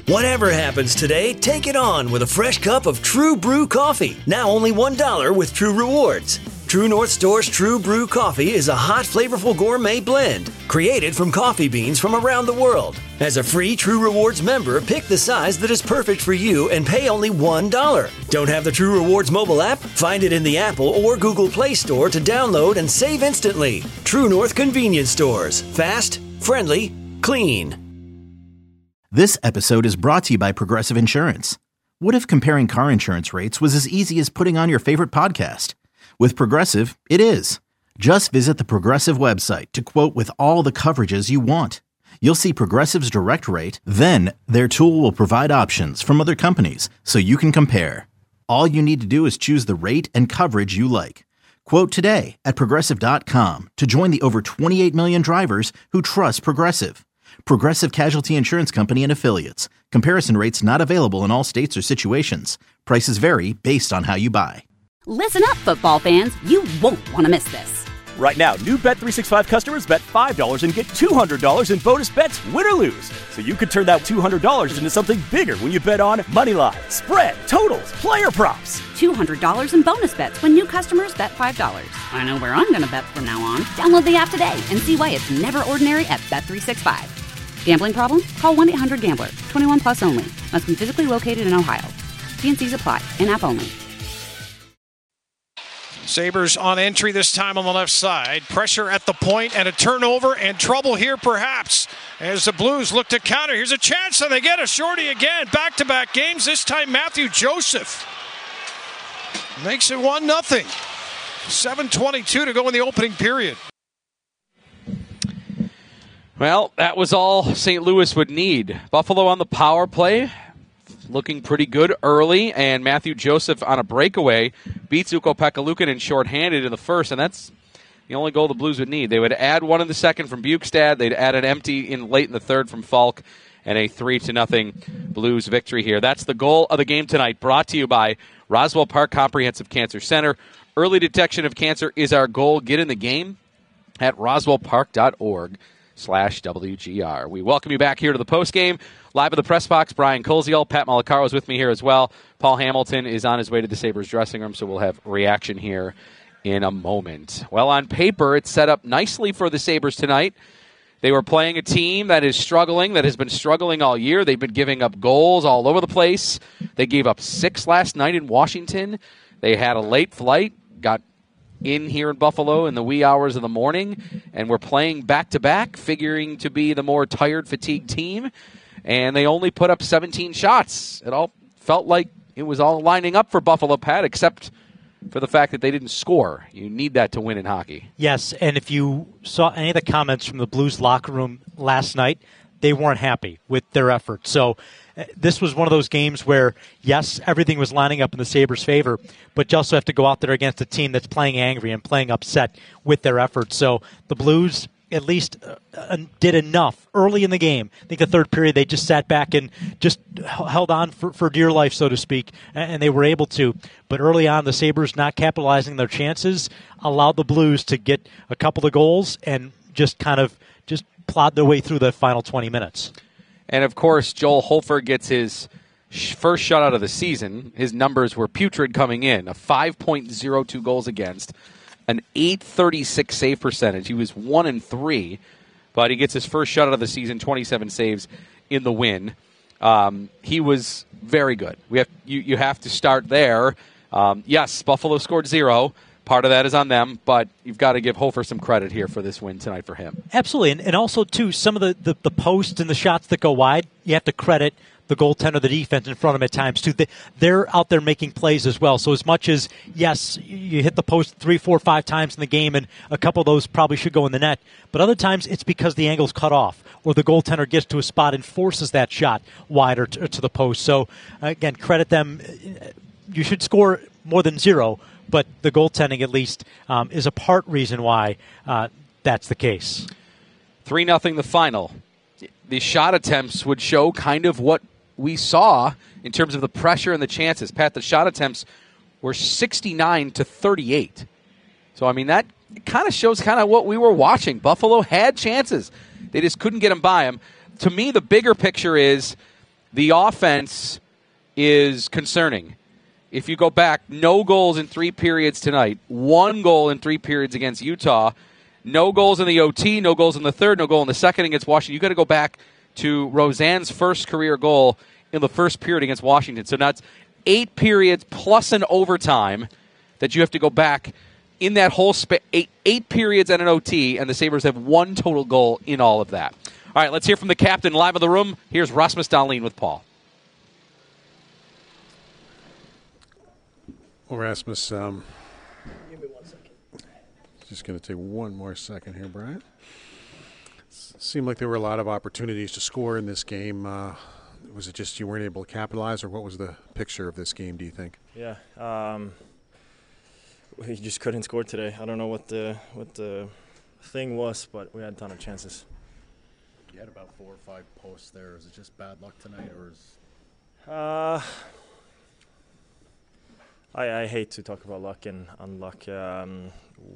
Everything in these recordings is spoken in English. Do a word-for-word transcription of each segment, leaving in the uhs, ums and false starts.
Whatever happens today, take it on with a fresh cup of True Brew coffee. Now only one dollar with True Rewards. True North Store's True Brew coffee is a hot, flavorful gourmet blend created from coffee beans from around the world. As a free True Rewards member, pick the size that is perfect for you and pay only one dollar. Don't have the True Rewards mobile app? Find it in the Apple or Google Play Store to download and save instantly. True North Convenience Stores. Fast, friendly, clean. This episode is brought to you by Progressive Insurance. What if comparing car insurance rates was as easy as putting on your favorite podcast? With Progressive, it is. Just visit the Progressive website to quote with all the coverages you want. You'll see Progressive's direct rate, then their tool will provide options from other companies so you can compare. All you need to do is choose the rate and coverage you like. Quote today at Progressive dot com to join the over twenty-eight million drivers who trust Progressive. Progressive Casualty Insurance Company and Affiliates. Comparison rates not available in all states or situations. Prices vary based on how you buy. Listen up, football fans. You won't want to miss this. Right now, new Bet three sixty-five customers bet five dollars and get two hundred dollars in bonus bets, win or lose. So you could turn that two hundred dollars into something bigger when you bet on money line, spread, totals, player props. two hundred dollars in bonus bets when new customers bet five dollars. I know where I'm going to bet from now on. Download the app today and see why it's never ordinary at Bet three sixty-five. Gambling problem? Call one eight hundred gambler. twenty-one plus only. Must be physically located in Ohio. T N Cs apply. In-app only. Sabres on entry this time on the left side. Pressure at the point and a turnover and trouble here perhaps as the Blues look to counter. Here's a chance and they get a shorty again. Back-to-back games. This time Matthew Joseph makes it one nothing. seven twenty-two to go in the opening period. Well, that was all Saint Louis would need. Buffalo on the power play, looking pretty good early, and Matthew Joseph on a breakaway beats Ukko-Pekka Luukkonen shorthanded in the first, and that's the only goal the Blues would need. They would add one in the second from Bukestad. They'd add an empty in late in the third from Falk, and a three to nothing Blues victory here. That's the goal of the game tonight, brought to you by Roswell Park Comprehensive Cancer Center. Early detection of cancer is our goal. Get in the game at roswell park dot org. slash W G R. We welcome you back here to the postgame. Live at the press box, Brian Koziel. Pat Malacaro is with me here as well. Paul Hamilton is on his way to the Sabres dressing room, so we'll have reaction here in a moment. Well, on paper, it's set up nicely for the Sabres tonight. They were playing a team that is struggling, that has been struggling all year. They've been giving up goals all over the place. They gave up six last night in Washington. They had a late flight, got in here in Buffalo in the wee hours of the morning, and we're playing back-to-back, figuring to be the more tired, fatigued team, and they only put up seventeen shots. It all felt like it was all lining up for Buffalo, Pat, except for the fact that they didn't score. You need that to win in hockey. Yes, and if you saw any of the comments from the Blues locker room last night, they weren't happy with their effort. So uh, this was one of those games where, yes, everything was lining up in the Sabres' favor, but you also have to go out there against a team that's playing angry and playing upset with their effort. So the Blues at least uh, uh, did enough early in the game. I think the third period they just sat back and just held on for, for dear life, so to speak, and they were able to. But early on, the Sabres not capitalizing their chances allowed the Blues to get a couple of goals and just kind of just plod their way through the final twenty minutes. And, of course, Joel Hofer gets his sh- first shutout of the season. His numbers were putrid coming in, a five point oh two goals against, an eight thirty-six save percentage. He was one and three, but he gets his first shutout of the season, twenty-seven saves in the win. Um, he was very good. We have you, you have to start there. Um, yes, Buffalo scored zero. Part of that is on them, but you've got to give Hofer some credit here for this win tonight for him. Absolutely, and, and also, too, some of the, the, the posts and the shots that go wide, you have to credit the goaltender, the defense in front of them at times, too. They, they're out there making plays as well. So as much as, yes, you hit the post three, four, five times in the game, and a couple of those probably should go in the net, but other times it's because the angle's cut off, or the goaltender gets to a spot and forces that shot wider to, to the post. So, again, credit them. You should score more than zero, but the goaltending, at least, um, is a part reason why uh, that's the case. three nothing the final. The shot attempts would show kind of what we saw in terms of the pressure and the chances. Pat, the shot attempts were sixty-nine to thirty-eight. So, I mean, that kind of shows kind of what we were watching. Buffalo had chances. They just couldn't get them by them. To me, the bigger picture is The offense is concerning. If you go back, no goals in three periods tonight, one goal in three periods against Utah, no goals in the O T, no goals in the third, no goal in the second against Washington. You've got to go back to Roseanne's first career goal in the first period against Washington. So that's eight periods plus an overtime that you have to go back in that whole spa- eight, eight periods and an O T, and the Sabres have one total goal in all of that. All right, let's hear from the captain live in the room. Here's Rasmus Dahlin with Paul. Well, Rasmus, um, give me one second. Just going to take one more second here, Brian. S- seemed like there were a lot of opportunities to score in this game. Uh, was it just you weren't able to capitalize, or what was the picture of this game, do you think? Yeah, um, we just couldn't score today. I don't know what the what the thing was, but we had a ton of chances. You had about four or five posts there. Is it just bad luck tonight, or is? Uh, I I hate to talk about luck and unluck. Um,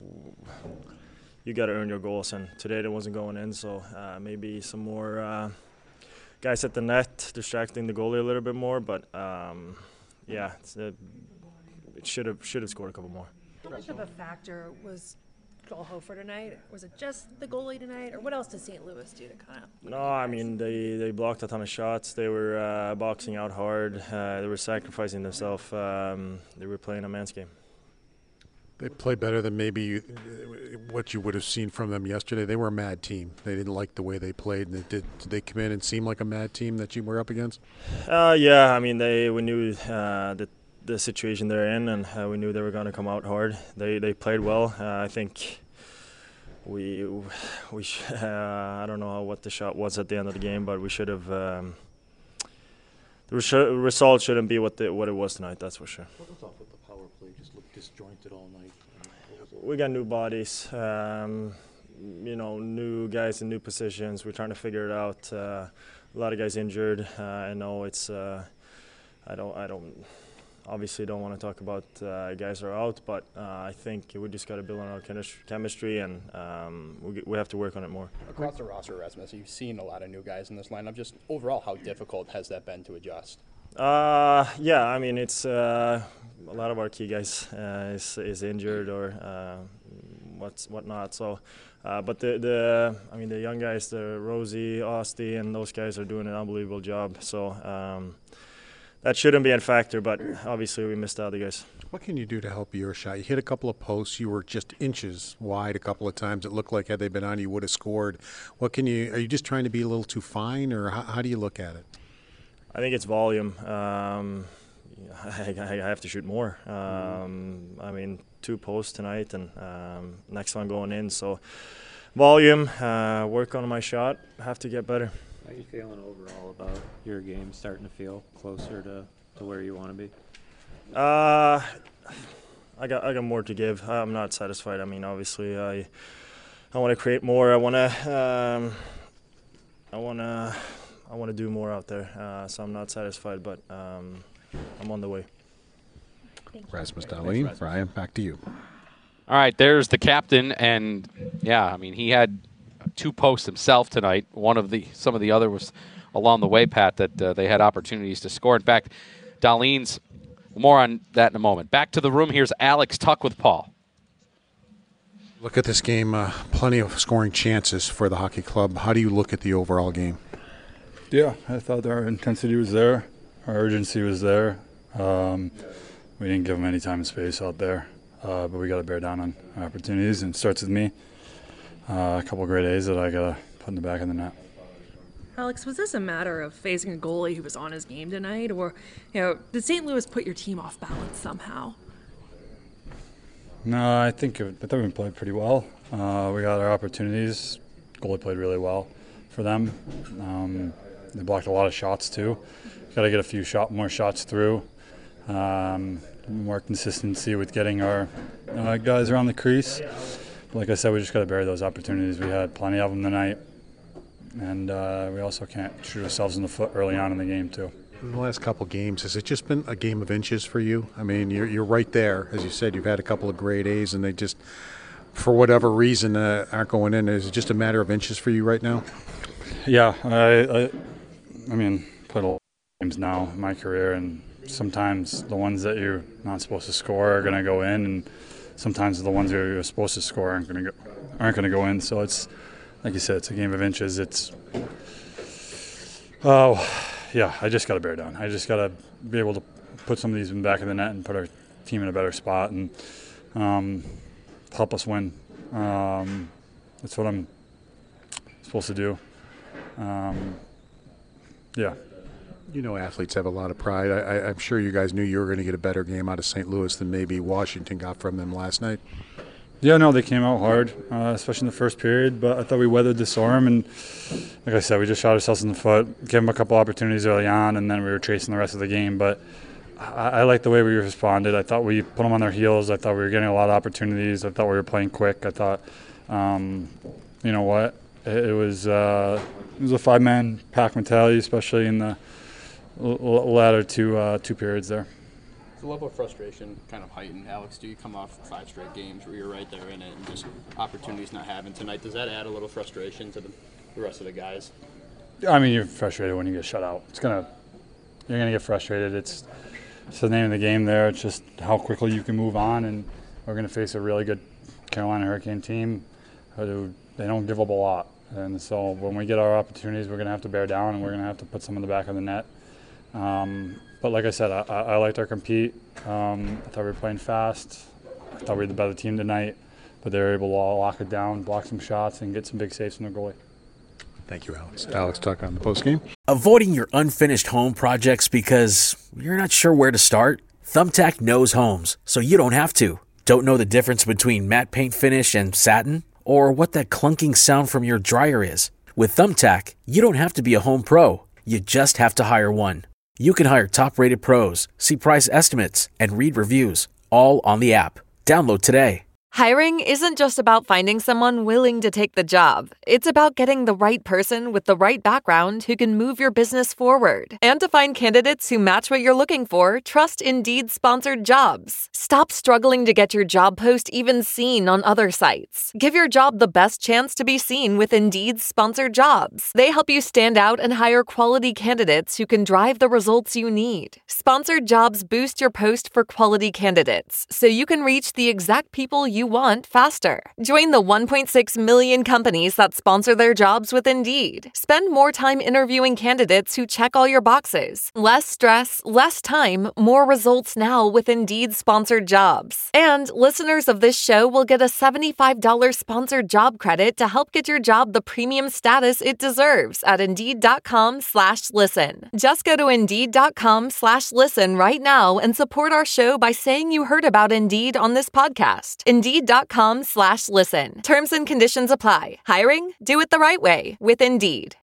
you got to earn your goals, and today it wasn't going in. So uh, maybe some more uh, guys at the net distracting the goalie a little bit more. But um, yeah, it's, uh, it should have should have scored a couple more. How much of a factor was Joel Hofer tonight? Was it just the goalie tonight, or what else does Saint Louis do to kind of? No, I mean they, they blocked a ton of shots. They were uh, boxing out hard. Uh, they were sacrificing themselves. Um, they were playing a man's game. They played better than maybe you, what you would have seen from them yesterday. They were a mad team. They didn't like the way they played. And they did, did they come in and seem like a mad team that you were up against? Uh, yeah, I mean they we knew uh, that. the situation they're in, and uh, we knew they were going to come out hard. They they played well. Uh, I think we we sh- uh, I don't know how, what the shot was at the end of the game, but we should have. Um, the res- result shouldn't be what the, what it was tonight. That's for sure. What was off with the power play? Just looked disjointed all night. We got new bodies. Um, you know, new guys in new positions. We're trying to figure it out. Uh, a lot of guys injured. Uh, I know it's. Uh, I don't. I don't. Obviously, don't want to talk about uh, guys are out, but uh, I think we just got to build on our chemistry, and um, we, we have to work on it more. Across the roster, Rasmus, you've seen a lot of new guys in this lineup. Just overall, how difficult has that been to adjust? Uh, yeah, I mean, it's uh, a lot of our key guys uh, is is injured or uh, what's whatnot. So, uh, but the the I mean, the young guys, the Rosie, Osti, and those guys are doing an unbelievable job. So. Um, That shouldn't be a factor, but obviously we missed out the guys. What can you do to help your shot? You hit a couple of posts. You were just inches wide a couple of times. It looked like had they been on, you would have scored. What can you? Are you just trying to be a little too fine, or how, how do you look at it? I think it's volume. Um, I, I have to shoot more. Um, I mean, two posts tonight, and um, next one going in. So, volume. Uh, work on my shot. Have to get better. How are you feeling overall about your game? Starting to feel closer to, to where you want to be? Uh, I got I got more to give. I'm not satisfied. I mean, obviously, I I want to create more. I want to um, I want to I want to do more out there. Uh, so I'm not satisfied, but um, I'm on the way. Rasmus Dahlin, Brian, back to you. All right, there's the captain, and yeah, I mean he had two posts himself tonight. One of the, some of the other was along the way, Pat, that uh, they had opportunities to score. In fact, Dahlin's, more on that in a moment. Back to the room, here's Alex Tuck with Paul. Look at this game, uh, plenty of scoring chances for the hockey club. How do you look at the overall game? Yeah, I thought our intensity was there. Our urgency was there. Um, we didn't give them any time and space out there, uh, but we got to bear down on opportunities, and it starts with me. Uh, a couple of great A's that I got to put in the back of the net. Alex, was this a matter of facing a goalie who was on his game tonight, or you know, did Saint Louis put your team off balance somehow? No, I think it, I thought we played pretty well. Uh, we got our opportunities. Goalie played really well for them. Um, they blocked a lot of shots too. Got to get a few shot more shots through. Um, more consistency with getting our uh, guys around the crease. Like I said, we just got to bury those opportunities. We had plenty of them tonight, and uh, we also can't shoot ourselves in the foot early on in the game too. In the last couple games, has it just been a game of inches for you? I mean, you're you're right there, as you said. You've had a couple of grade A's, and they just, for whatever reason, uh, aren't going in. Is it just a matter of inches for you right now? Yeah, I, I, I mean, played a games now in my career, and sometimes the ones that you're not supposed to score are going to go in, and sometimes the ones that you're supposed to score aren't going to go aren't going to go in. So it's, like you said, it's a game of inches. It's oh yeah, I just got to bear down. I just got to be able to put some of these in the back of the net and put our team in a better spot and um, help us win. Um, that's what I'm supposed to do. Um, yeah. You know, athletes have a lot of pride. I, I, I'm sure you guys knew you were going to get a better game out of Saint Louis than maybe Washington got from them last night. Yeah, no, they came out hard, uh, especially in the first period, but I thought we weathered the storm, and like I said, we just shot ourselves in the foot, gave them a couple opportunities early on, and then we were chasing the rest of the game, but I, I like the way we responded. I thought we put them on their heels. I thought we were getting a lot of opportunities. I thought we were playing quick. I thought, um, you know what, it, it was uh, it was a five-man pack mentality, especially in the l- latter two, uh, two periods there. The level of frustration kind of heightened. Alex, do you come off five straight games where you're right there in it and just opportunities not having tonight? Does that add a little frustration to the, the rest of the guys? I mean, you're frustrated when you get shut out. It's gonna, you're gonna get frustrated. It's, it's the name of the game there. It's just how quickly you can move on, and we're gonna face a really good Carolina Hurricane team who they don't give up a lot. And so when we get our opportunities, we're gonna have to bear down, and we're gonna have to put some in the back of the net. Um, But like I said, I, I liked our compete. Um, I thought we were playing fast. I thought we were the better team tonight, but they were able to lock it down, block some shots, and get some big saves from their goalie. Thank you, Alex. Alex Tuck on the postgame. Avoiding your unfinished home projects because you're not sure where to start? Thumbtack knows homes, so you don't have to. Don't know the difference between matte paint finish and satin? Or what that clunking sound from your dryer is? With Thumbtack, you don't have to be a home pro. You just have to hire one. You can hire top-rated pros, see price estimates, and read reviews, all on the app. Download today. Hiring isn't just about finding someone willing to take the job. It's about getting the right person with the right background who can move your business forward. And to find candidates who match what you're looking for, trust Indeed-sponsored jobs. Stop struggling to get your job post even seen on other sites. Give your job the best chance to be seen with Indeed-sponsored jobs. They help you stand out and hire quality candidates who can drive the results you need. Sponsored jobs boost your post for quality candidates, so you can reach the exact people you want faster. Join the one point six million companies that sponsor their jobs with Indeed. Spend more time interviewing candidates who check all your boxes. Less stress, less time, more results now with Indeed-sponsored jobs. And listeners of this show will get a seventy-five dollars sponsored job credit to help get your job the premium status it deserves at Indeed.com slash listen. Just go to Indeed.com slash listen right now and support our show by saying you heard about Indeed on this podcast. Indeed.com slash listen. Terms and conditions apply. Hiring? Do it the right way with Indeed.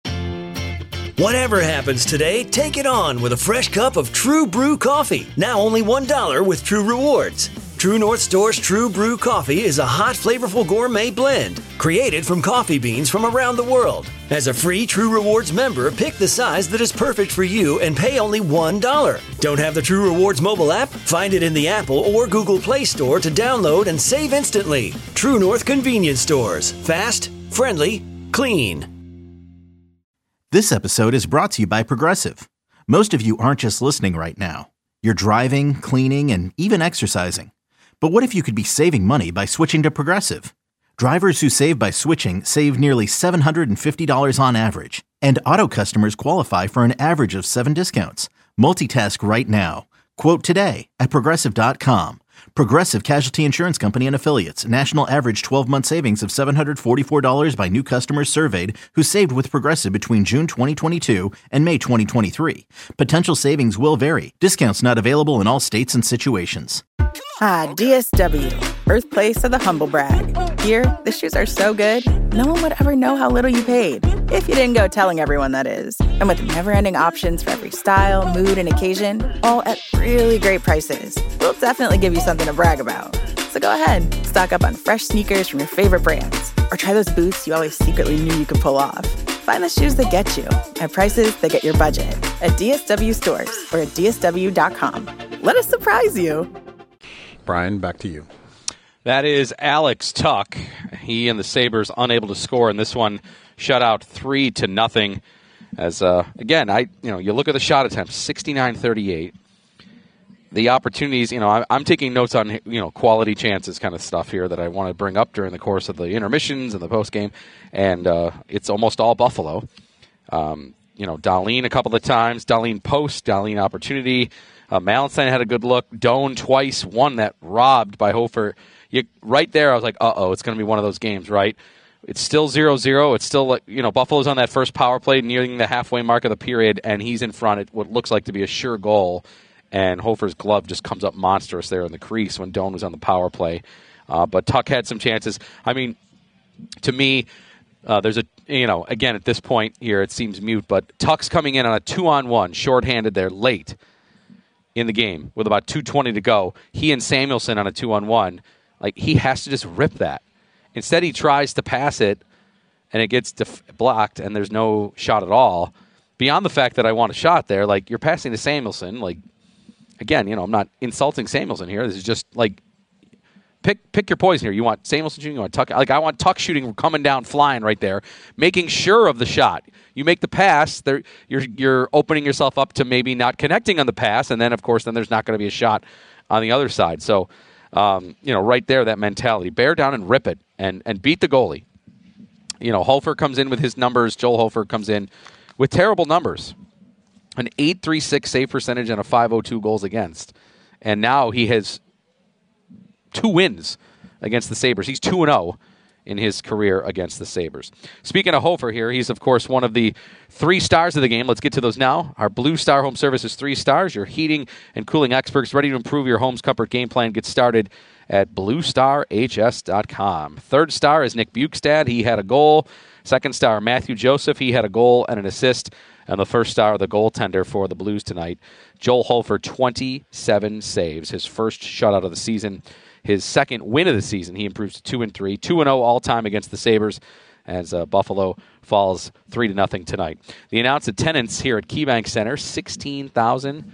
Whatever happens today, take it on with a fresh cup of True Brew coffee. Now only one dollar with True Rewards. True North Store's True Brew Coffee is a hot, flavorful gourmet blend created from coffee beans from around the world. As a free True Rewards member, pick the size that is perfect for you and pay only one dollar. Don't have the True Rewards mobile app? Find it in the Apple or Google Play Store to download and save instantly. True North Convenience Stores. Fast, friendly, clean. This episode is brought to you by Progressive. Most of you aren't just listening right now. You're driving, cleaning, and even exercising. But what if you could be saving money by switching to Progressive? Drivers who save by switching save nearly seven hundred fifty dollars on average. And auto customers qualify for an average of seven discounts. Multitask right now. Quote today at Progressive dot com. Progressive Casualty Insurance Company and Affiliates. National average twelve-month savings of seven hundred forty-four dollars by new customers surveyed who saved with Progressive between June twenty twenty-two and May twenty twenty-three. Potential savings will vary. Discounts not available in all states and situations. Ah, D S W, birthplace of the humble brag. Here, the shoes are so good, no one would ever know how little you paid. If you didn't go telling everyone, that is. And with never-ending options for every style, mood, and occasion, all at really great prices, we'll definitely give you something to brag about. So go ahead, stock up on fresh sneakers from your favorite brands, or try those boots you always secretly knew you could pull off. Find the shoes that get you at prices that get your budget at D S W stores or at D S W dot com. Let us surprise you. Brian, back to you. That is Alex Tuck. He and the Sabres unable to score in this one, shut out three to nothing. As uh, again, I you know you look at the shot attempts, sixty-nine thirty-eight. The opportunities, you know, I, I'm taking notes on you know quality chances kind of stuff here that I want to bring up during the course of the intermissions and the post game, and uh, it's almost all Buffalo. Um, you know, Dahlin a couple of times, Dahlin post, Dahlin opportunity. Uh, Malenstein had a good look. Doan twice, one that robbed by Hofer. You, right there, I was like, uh-oh, it's going to be one of those games, right? It's still zero zero. It's still, like, you know, Buffalo's on that first power play nearing the halfway mark of the period, and he's in front at what looks like to be a sure goal, and Hofer's glove just comes up monstrous there in the crease when Doan was on the power play. Uh, but Tuch had some chances. I mean, to me, uh, there's a, you know, again, at this point here, it seems mute, but Tuch's coming in on a two-on-one, shorthanded there late in the game with about two twenty to go. He and Samuelson on a two-on-one. Like, he has to just rip that. Instead, he tries to pass it, and it gets def- blocked, and there's no shot at all. Beyond the fact that I want a shot there, like, you're passing to Samuelson. Like, again, you know, I'm not insulting Samuelson here. This is just, like, pick pick your poison here. You want Samuelson shooting? You want Tuch? Like, I want Tuch shooting, coming down, flying right there, making sure of the shot. You make the pass, there, you're you're opening yourself up to maybe not connecting on the pass, and then, of course, then there's not going to be a shot on the other side. So, um, you know, right there, that mentality. Bear down and rip it and, and beat the goalie. You know, Hofer comes in with his numbers. Joel Hofer comes in with terrible numbers. An eight three six save percentage and a five oh two goals against. And now he has two wins against the Sabres. He's two and oh in his career against the Sabres. Speaking of Hofer here, he's, of course, one of the three stars of the game. Let's get to those now. Our Blue Star Home Service is three stars. Your heating and cooling experts ready to improve your home's comfort game plan. Get started at blue star h s dot com. Third star is Nick Bukestad. He had a goal. Second star, Matthew Joseph. He had a goal and an assist. And the first star, the goaltender for the Blues tonight, Joel Hofer, twenty-seven saves. His first shutout of the season. His second win of the season. He improves to two and three, two and zero all time against the Sabres, as uh, Buffalo falls three to nothing tonight. The announced attendance here at KeyBank Center, sixteen thousand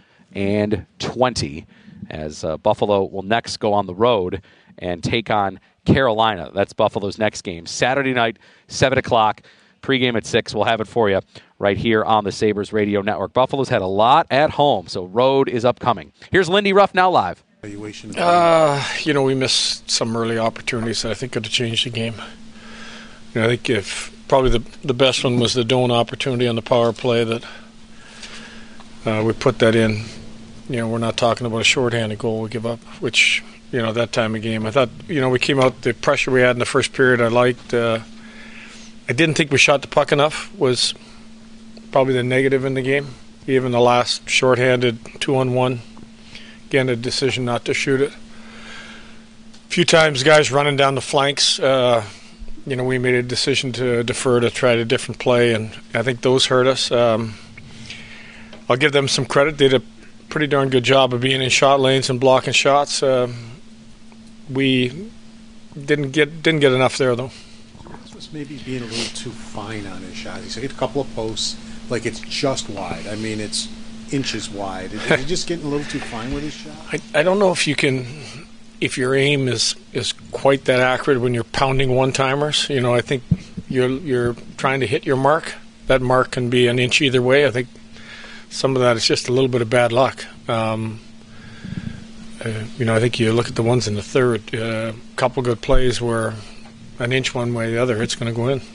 twenty, as uh, Buffalo will next go on the road and take on Carolina. That's Buffalo's next game, Saturday night, seven o'clock. Pregame at six. We'll have it for you right here on the Sabres Radio Network. Buffalo's had a lot at home, so road is upcoming. Here's Lindy Ruff now live. Uh, you know, we missed some early opportunities that I think could have changed the game. You know, I think if probably the the best one was the Doan opportunity on the power play that uh, we put that in. You know, we're not talking about a shorthanded goal we give up, which, you know, that time of game. I thought, you know, we came out, the pressure we had in the first period I liked. Uh, I didn't think we shot the puck enough was probably the negative in the game. Even the last shorthanded two-on-one. Again, a decision not to shoot it. A few times guys running down the flanks, uh, you know, we made a decision to defer to try a different play, and I think those hurt us. Um, I'll give them some credit. They did a pretty darn good job of being in shot lanes and blocking shots. Uh, we didn't get didn't get enough there, though. Was maybe being a little too fine on his shot. He's hit a couple of posts, like it's just wide. I mean, it's inches wide. Is he just getting a little too fine with his shot? I, I don't know if you can, if your aim is, is quite that accurate when you're pounding one-timers. You know, I think you're you're trying to hit your mark. That mark can be an inch either way. I think some of that is just a little bit of bad luck. Um, uh, you know, I think you look at the ones in the third, a uh, couple good plays where an inch one way or the other, it's going to go in.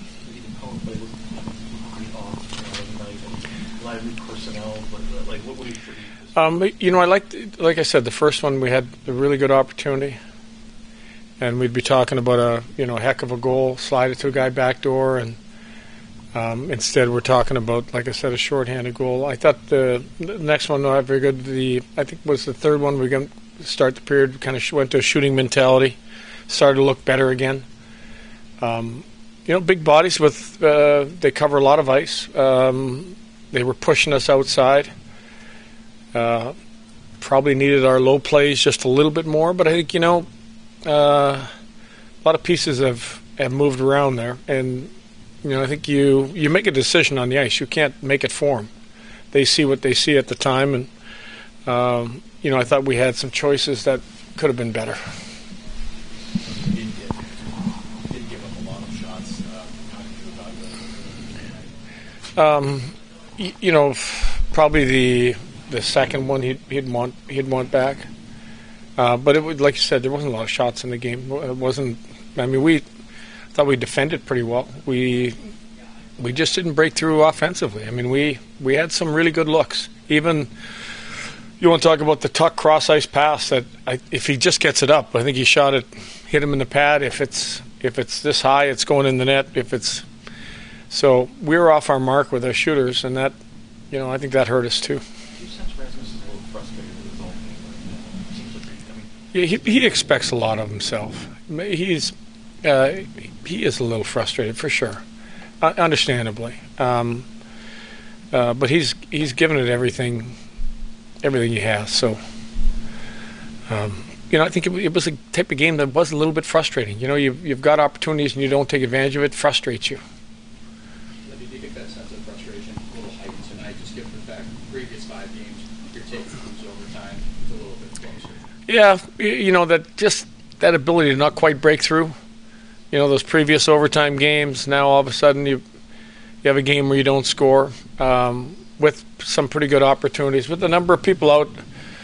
Um, you know, I liked, like I said, the first one we had a really good opportunity, and we'd be talking about a you know a heck of a goal, slide it to a guy backdoor, and um, instead we're talking about, like I said, a shorthanded goal. I thought the, the next one not very good. The I think was the third one. We going to start the period, kind of went to a shooting mentality, started to look better again. Um, you know, big bodies with uh, they cover a lot of ice. Um, they were pushing us outside. Uh, probably needed our low plays just a little bit more, but I think, you know, uh, a lot of pieces have, have moved around there, and, you know, I think you, you make a decision on the ice. You can't make it for them. They see what they see at the time, and, um, you know, I thought we had some choices that could have been better. You did give, did give up a lot of shots. Uh, how did you evaluate Um, you know, probably the the second one he'd, he'd want he'd want back. Uh, but it would, like you said, there wasn't a lot of shots in the game. It wasn't. I mean, we thought we defended pretty well. We we just didn't break through offensively. I mean, we we had some really good looks. Even you want to talk about the Tuch cross ice pass that I, if he just gets it up, I think he shot it, hit him in the pad. If it's if it's this high, it's going in the net. If it's so, we were off our mark with our shooters, and that, you know, I think that hurt us too. Yeah, he, he expects a lot of himself. He's uh, he is a little frustrated for sure, uh, understandably. Um, uh, but he's he's given it everything, everything he has. So, um, you know, I think it, it was a type of game that was a little bit frustrating. You know, you've you've got opportunities and you don't take advantage of it. Frustrates you. Do you get that sense of frustration a little heightened tonight, just given the fact previous five games you're taking things over time? It's a little bit closer. Yeah, you know, that just that ability to not quite break through. You know, those previous overtime games, now all of a sudden you you have a game where you don't score um, with some pretty good opportunities. With the number of people out,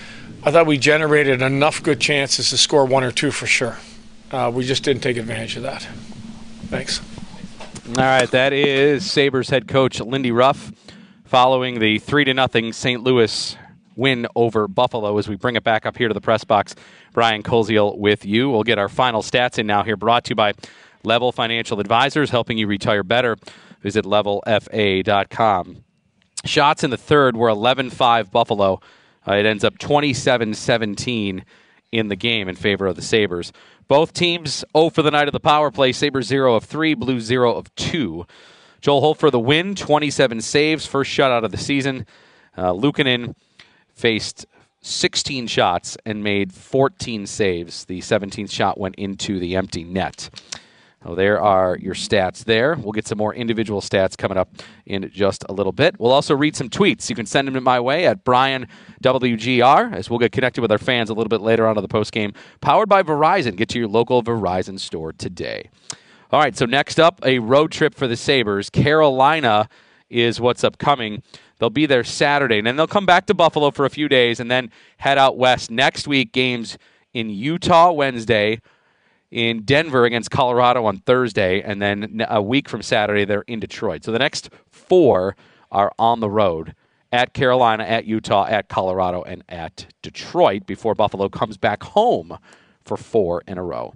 I thought we generated enough good chances to score one or two for sure. Uh, we just didn't take advantage of that. Thanks. All right, that is Sabres head coach Lindy Ruff following the three to nothing Saint Louis win over Buffalo. As we bring it back up here to the press box, Brian Koziel with you. We'll get our final stats in now here, brought to you by Level Financial Advisors, helping you retire better. Visit level f a dot com. Shots in the third were eleven five Buffalo. Uh, it ends up twenty-seven seventeen in the game in favor of the Sabres. Both teams zero for the night of the power play. Sabres zero of three, Blues zero of two. Joel Holt for the win, twenty-seven saves, first shutout of the season. Uh, Luukkonen faced sixteen shots and made fourteen saves. The seventeenth shot went into the empty net. Well, there are your stats there. We'll get some more individual stats coming up in just a little bit. We'll also read some tweets. You can send them my way at Brian W G R, as we'll get connected with our fans a little bit later on in the postgame. Powered by Verizon. Get to your local Verizon store today. All right, so next up, a road trip for the Sabres. Carolina is what's upcoming. They'll be there Saturday, and then they'll come back to Buffalo for a few days and then head out west. Next week, games in Utah Wednesday, in Denver against Colorado on Thursday, and then a week from Saturday, they're in Detroit. So the next four are on the road, at Carolina, at Utah, at Colorado, and at Detroit, before Buffalo comes back home for four in a row.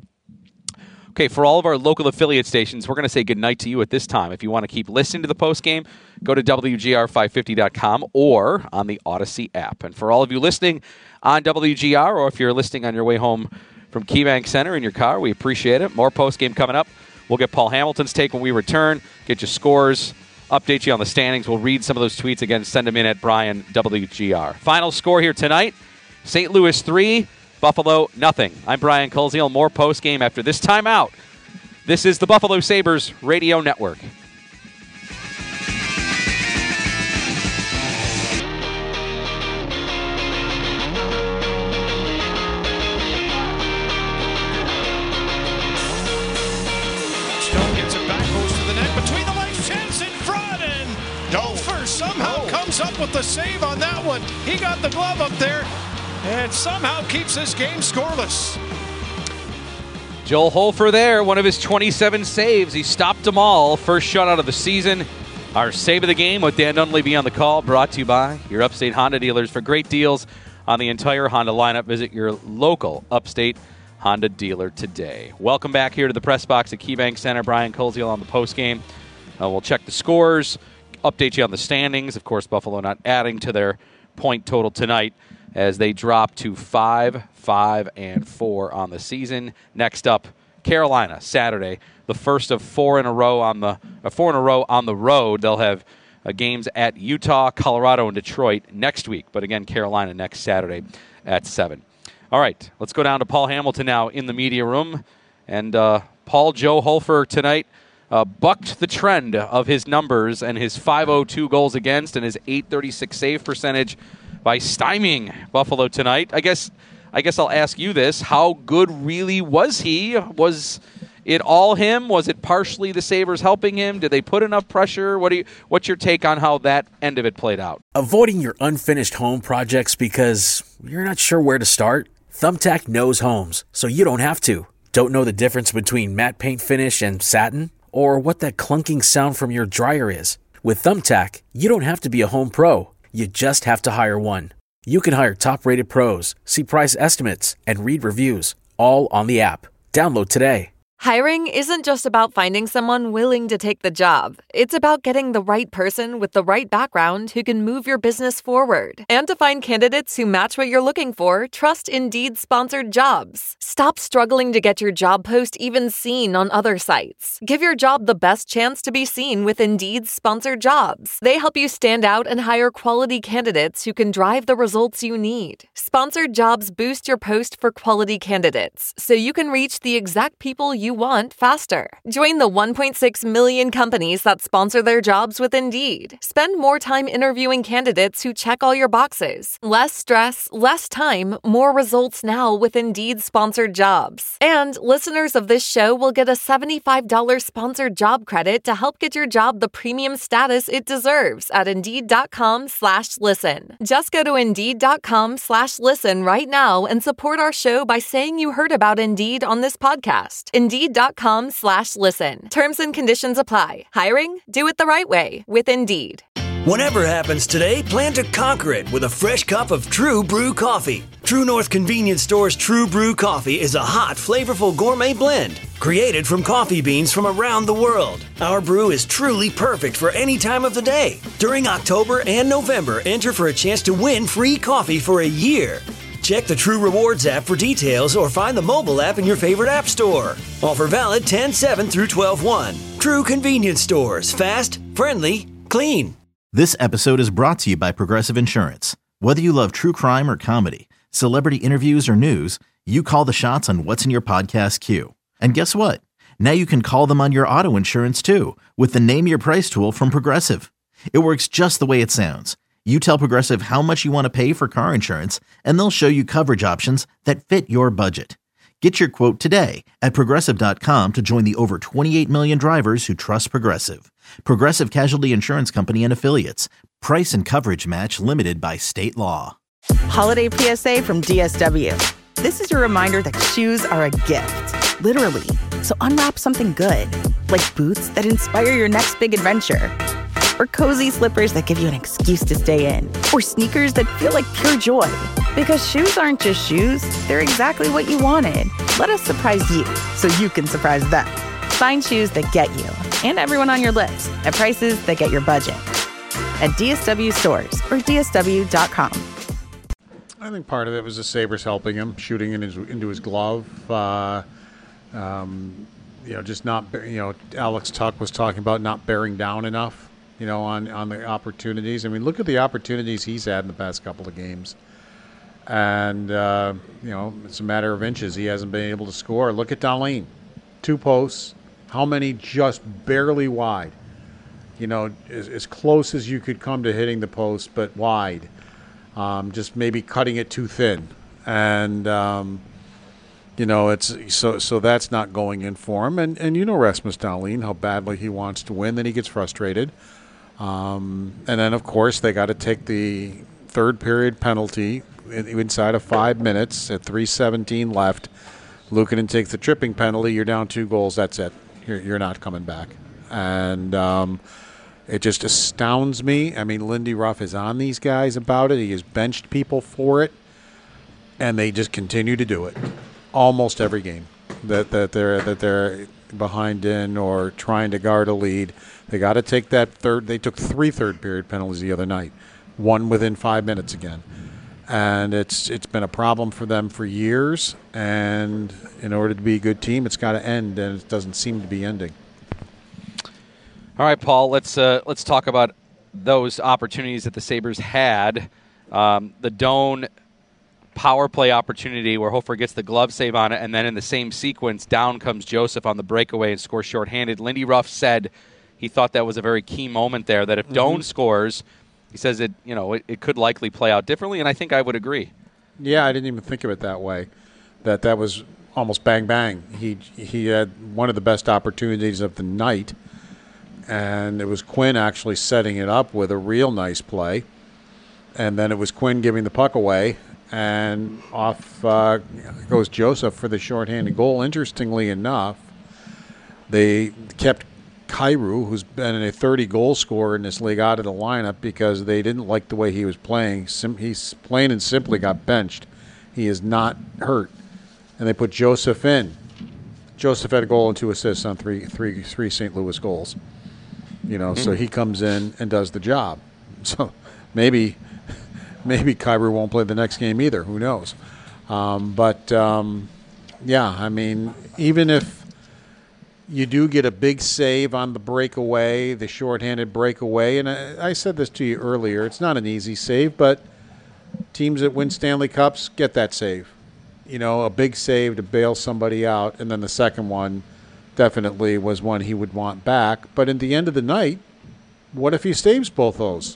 Okay, for all of our local affiliate stations, we're going to say goodnight to you at this time. If you want to keep listening to the postgame, go to W G R five fifty dot com or on the Odyssey app. And for all of you listening on W G R, or if you're listening on your way home from KeyBank Center in your car, we appreciate it. More postgame coming up. We'll get Paul Hamilton's take when we return, get you scores, update you on the standings. We'll read some of those tweets again. Send them in at Brian W G R. Final score here tonight, Saint Louis three, Buffalo nothing. I'm Brian Koziel. More postgame after this timeout. This is the Buffalo Sabres Radio Network. Stone gets it back, goes to the net, between the legs, chance in front, and Hofer somehow comes up with the save on that one. He got the glove up there and somehow keeps this game scoreless. Joel Hofer there, one of his twenty-seven saves. He stopped them all. First shutout of the season. Our save of the game with Dan Dunleavy on the call, brought to you by your Upstate Honda dealers. For great deals on the entire Honda lineup, visit your local Upstate Honda dealer today. Welcome back here to the press box at KeyBank Center. Brian Koziel on the postgame. Uh, we'll check the scores, update you on the standings. Of course, Buffalo not adding to their point total tonight as they drop to five, five, and four on the season. Next up, Carolina, Saturday, the first of four in a row on the uh, four in a row on the road. They'll have uh, games at Utah, Colorado, and Detroit next week. But again, Carolina next Saturday at seven. All right, let's go down to Paul Hamilton now in the media room. And uh, Paul, Joe Hofer tonight uh, bucked the trend of his numbers and his five oh two goals against and his eight thirty-six save percentage by stymieing Buffalo tonight. I guess I guess I'll ask you this. How good really was he? Was it all him? Was it partially the Sabres helping him? Did they put enough pressure? What do you, what's your take on how that end of it played out? Avoiding your unfinished home projects because you're not sure where to start? Thumbtack knows homes, so you don't have to. Don't know the difference between matte paint finish and satin? Or what that clunking sound from your dryer is? With Thumbtack, you don't have to be a home pro. You just have to hire one. You can hire top-rated pros, see price estimates, and read reviews, all on the app. Download today. Hiring isn't just about finding someone willing to take the job. It's about getting the right person with the right background who can move your business forward. And to find candidates who match what you're looking for, trust Indeed-sponsored jobs. Stop struggling to get your job post even seen on other sites. Give your job the best chance to be seen with Indeed-sponsored jobs. They help you stand out and hire quality candidates who can drive the results you need. Sponsored jobs boost your post for quality candidates, so you can reach the exact people you want faster. Join the one point six million companies that sponsor their jobs with Indeed. Spend more time interviewing candidates who check all your boxes. Less stress, less time, more results now with Indeed-sponsored jobs. And listeners of this show will get a seventy-five dollars sponsored job credit to help get your job the premium status it deserves at Indeed.com slash listen. Just go to Indeed.com slash listen right now and support our show by saying you heard about Indeed on this podcast. Indeed.com slash listen. Terms and conditions apply. Hiring? Do it the right way with Indeed. Whatever happens today, plan to conquer it with a fresh cup of True Brew coffee. True North Convenience Store's True Brew coffee is a hot, flavorful gourmet blend created from coffee beans from around the world. Our brew is truly perfect for any time of the day. During October and November, enter for a chance to win free coffee for a year. Check the True Rewards app for details or find the mobile app in your favorite app store. Offer valid ten seven through twelve one. True Convenience Stores. Fast, friendly, clean. This episode is brought to you by Progressive Insurance. Whether you love true crime or comedy, celebrity interviews or news, you call the shots on what's in your podcast queue. And guess what? Now you can call them on your auto insurance too with the Name Your Price tool from Progressive. It works just the way it sounds. You tell Progressive how much you want to pay for car insurance, and they'll show you coverage options that fit your budget. Get your quote today at Progressive dot com to join the over twenty-eight million drivers who trust Progressive. Progressive Casualty Insurance Company and Affiliates. Price and coverage match limited by state law. Holiday P S A from D S W. This is your reminder that shoes are a gift, literally. So unwrap something good, like boots that inspire your next big adventure. Or cozy slippers that give you an excuse to stay in. Or sneakers that feel like pure joy. Because shoes aren't just shoes, they're exactly what you wanted. Let us surprise you, so you can surprise them. Find shoes that get you, and everyone on your list, at prices that get your budget. At D S W stores, or D S W dot com. I think part of it was the Sabres helping him, shooting in his, into his glove. Uh, um, you know, just not, you know, Alex Tuch was talking about not bearing down enough. You know, on, on the opportunities. I mean, look at the opportunities he's had in the past couple of games. And, uh, you know, it's a matter of inches. He hasn't been able to score. Look at Dahlin. Two posts. How many just barely wide? You know, as, as close as you could come to hitting the post, but wide. Um, just maybe cutting it too thin. And, um, you know, it's so so that's not going in for him. And, and you know Rasmus Dahlin, how badly he wants to win. Then he gets frustrated. Um, and then, of course, they got to take the third period penalty inside of five minutes at three seventeen left. Luukkonen takes the tripping penalty. You're down two goals. That's it. You're, you're not coming back. And um, it just astounds me. I mean, Lindy Ruff is on these guys about it. He has benched people for it. And they just continue to do it almost every game that, that they're that they're behind in or trying to guard a lead. They got to take that third. They took three third period penalties the other night, one within five minutes again, and it's it's been a problem for them for years. And in order to be a good team, it's got to end, and it doesn't seem to be ending. All right, Paul. Let's uh, let's talk about those opportunities that the Sabres had. Um, the Doan power play opportunity where Hofer gets the glove save on it, and then in the same sequence, down comes Joseph on the breakaway and scores shorthanded. Lindy Ruff said he thought that was a very key moment there, that if mm-hmm. Doan scores, he says it, you know, it, it could likely play out differently, and I think I would agree. Yeah, I didn't even think of it that way, that that was almost bang bang. He he had one of the best opportunities of the night, and it was Quinn actually setting it up with a real nice play, and then it was Quinn giving the puck away, and off uh, goes Joseph for the shorthanded goal. Interestingly enough, they kept Kyrou, who's been a thirty-goal scorer in this league, out of the lineup because they didn't like the way he was playing. Sim- he's plain and simply got benched. He is not hurt. And they put Joseph in. Joseph had a goal and two assists on three, three, three Saint Louis goals. You know, mm-hmm. So he comes in and does the job. So maybe maybe Kyrou won't play the next game either. Who knows? Um, but, um, yeah, I mean, even if you do get a big save on the breakaway, the shorthanded breakaway, and I, I said this to you earlier, it's not an easy save, but teams that win Stanley Cups get that save. You know, a big save to bail somebody out, and then the second one definitely was one he would want back. But at the end of the night, what if he saves both those?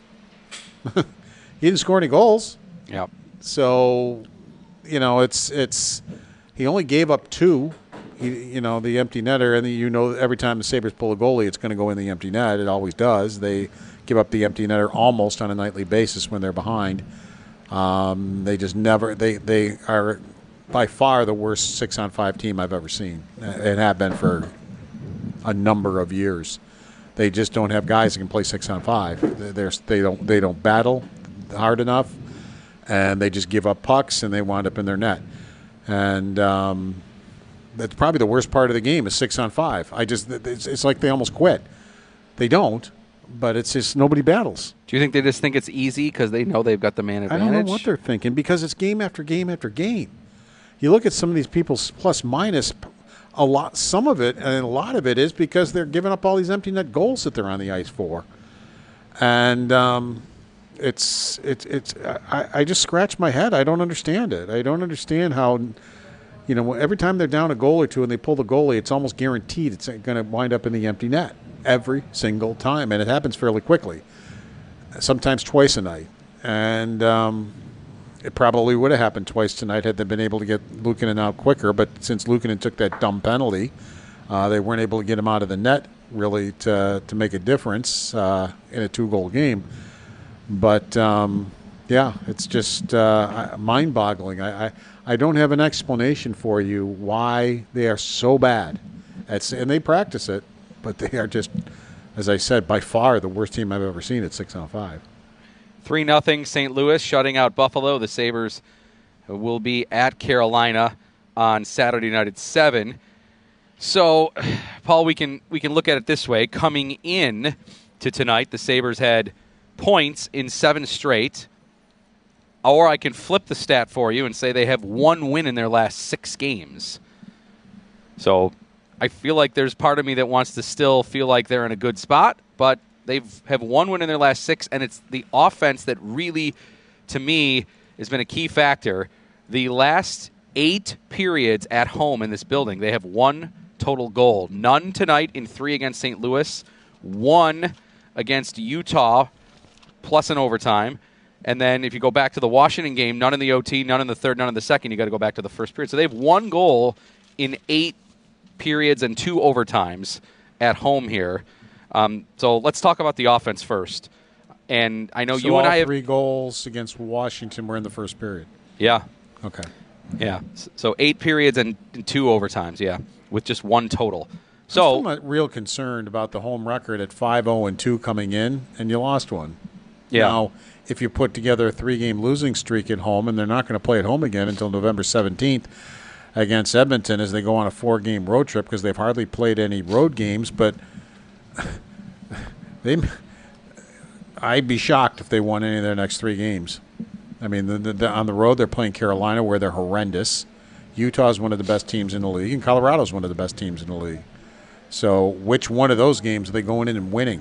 He didn't score any goals. Yep. So, you know, it's it's he only gave up two. He, you know, the empty netter, and you know every time the Sabres pull a goalie, it's going to go in the empty net. It always does. They give up the empty netter almost on a nightly basis when they're behind. Um, they just never they, – they are by far the worst six-on-five team I've ever seen and have been for a number of years. They just don't have guys that can play six-on-five. They're, they don't they don't battle hard enough, and they just give up pucks, and they wind up in their net. And um, that's probably the worst part of the game is six-on-five. I just it's, it's like they almost quit. They don't. But it's just nobody battles. Do you think they just think it's easy because they know they've got the man advantage? I don't know what they're thinking because it's game after game after game. You look at some of these people's plus minus, a lot. Some of it, and a lot of it is because they're giving up all these empty net goals that they're on the ice for, and um, it's it's it's. I, I just scratch my head. I don't understand it. I don't understand how. You know, every time they're down a goal or two and they pull the goalie, it's almost guaranteed it's going to wind up in the empty net every single time, and it happens fairly quickly, sometimes twice a night. And um, it probably would have happened twice tonight had they been able to get Luukkonen out quicker, but since Luukkonen took that dumb penalty, uh, they weren't able to get him out of the net really to, to make a difference uh, in a two-goal game. But, um, yeah, it's just uh, mind-boggling. I, I I don't have an explanation for you why they are so bad. At, and they practice it, but they are just, as I said, by far the worst team I've ever seen at six on five. three nothing Saint Louis shutting out Buffalo. The Sabres will be at Carolina on Saturday night at seven. So, Paul, we can we can look at it this way. Coming in to tonight, the Sabres had points in seven straight. Or I can flip the stat for you and say they have one win in their last six games. So I feel like there's part of me that wants to still feel like they're in a good spot, but they have one win in their last six, and it's the offense that really, to me, has been a key factor. The last eight periods at home in this building, they have one total goal. None tonight in three against Saint Louis, one against Utah, plus an overtime. And then if you go back to the Washington game, none in the O T, none in the third, none in the second, you got to go back to the first period. So they have one goal in eight periods and two overtimes at home here. Um, so let's talk about the offense first. And I know so you and I have three goals against Washington were in the first period. Yeah. Okay. Yeah. So eight periods and two overtimes. Yeah, with just one total. So I'm still not real concerned about the home record at five oh and two coming in, and you lost one. Yeah. Now, if you put together a three-game losing streak at home, and they're not going to play at home again until November seventeenth against Edmonton as they go on a four-game road trip because they've hardly played any road games, but they, I'd be shocked if they won any of their next three games. I mean, the, the, the, on the road they're playing Carolina where they're horrendous. Utah is one of the best teams in the league, and Colorado is one of the best teams in the league. So which one of those games are they going in and winning?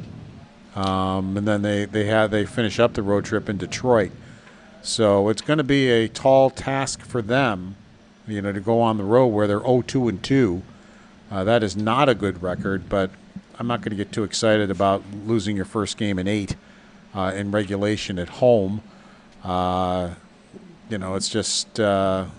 Um, and then they, they have they finish up the road trip in Detroit. So it's going to be a tall task for them, you know, to go on the road where they're oh two and two. Uh, that is not a good record, but I'm not going to get too excited about losing your first game in eight uh, in regulation at home. Uh, you know, it's just uh,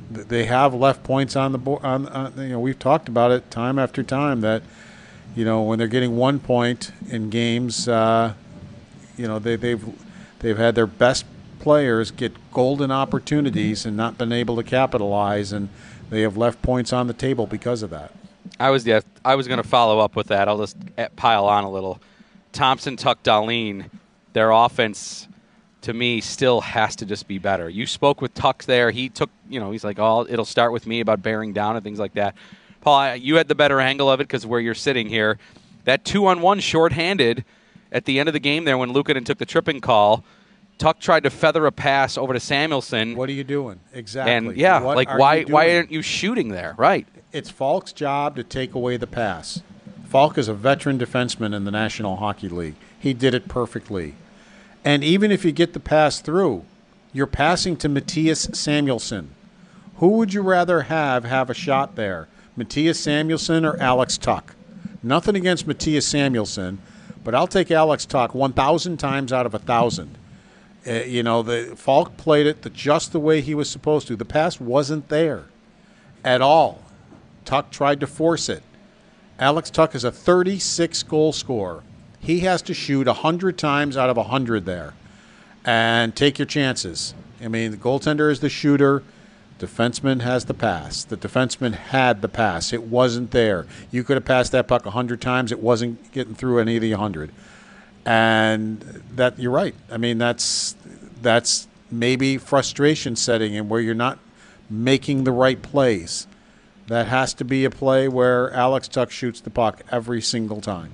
they have left points on the board. On, on, you know, we've talked about it time after time that, you know, when they're getting one point in games, uh, you know, they, they've they've had their best players get golden opportunities and not been able to capitalize, and they have left points on the table because of that. I was yeah, I was going to follow up with that. I'll just pile on a little. Thompson, Tuck, Dahlin, their offense, to me, still has to just be better. You spoke with Tuck there. He took, you know, he's like, oh, it'll start with me about bearing down and things like that. Paul, you had the better angle of it because where you're sitting here, that two-on-one shorthanded at the end of the game there when Luukkonen took the tripping call, Tuck tried to feather a pass over to Samuelsson. What are you doing? Exactly. And, yeah, what like, why why doing? aren't you shooting there? Right. It's Falk's job to take away the pass. Falk is a veteran defenseman in the National Hockey League. He did it perfectly. And even if you get the pass through, you're passing to Mattias Samuelsson. Who would you rather have have a shot there, Mattias Samuelsson or Alex Tuck? Nothing against Mattias Samuelsson, but I'll take Alex Tuck one thousand times out of one thousand. Uh, you know, the Falk played it the, just the way he was supposed to. The pass wasn't there at all. Tuck tried to force it. Alex Tuck is a thirty-six goal scorer. He has to shoot one hundred times out of one hundred there and take your chances. I mean, the goaltender is the shooter. Defenseman has the pass. The defenseman had the pass. It wasn't there. You could have passed that puck one hundred times. It wasn't getting through any of the one hundred. And that you're right. I mean, that's that's maybe frustration setting in where you're not making the right plays. That has to be a play where Alex Tuck shoots the puck every single time.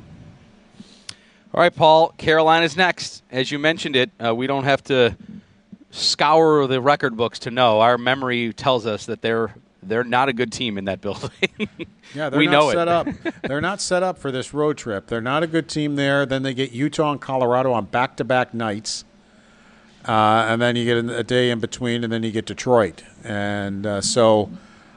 All right, Paul, Carolina's next. As you mentioned it, uh, we don't have to scour the record books to know. Our memory tells us that they're they're not a good team in that building. Yeah, they're we not know set it. up. They're not set up for this road trip. They're not a good team there. Then they get Utah and Colorado on back-to-back nights. Uh, and then you get a day in between, and then you get Detroit. And uh, so